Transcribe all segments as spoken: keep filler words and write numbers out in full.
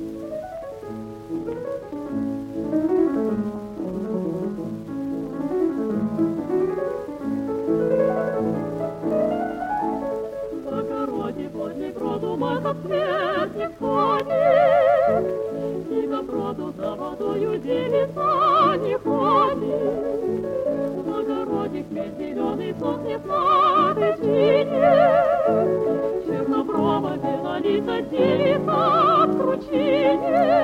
Цветник ходит, и до броду за водою девица не ходит. В огороде хмель зеленый сохнет на тычине, черноброва белолица девица в кручине.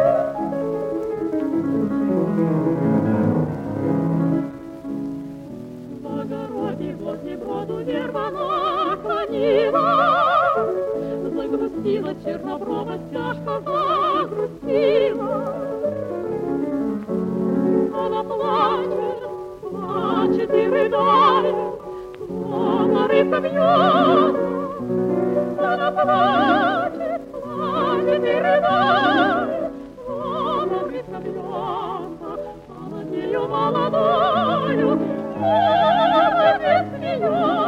В огороде возле броду верба наклонила, загрустила черноброва, тяжко загрустила. Она плачет, плачет и рыдает, словно рыбка бьется. Она плачет, плачет и рыдает, словно рыбка бьется. А над нею молодою словно не смеется.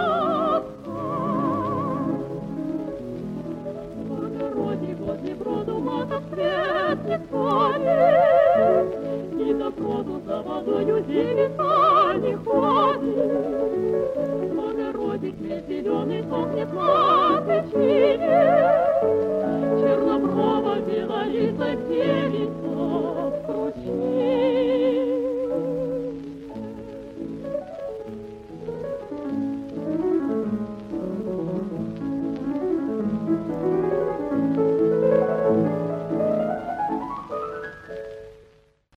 Возле броду мотоцветник ходит, и до броду за водою девица не ходит. В огороде хмель зеленый сохнет на тычине,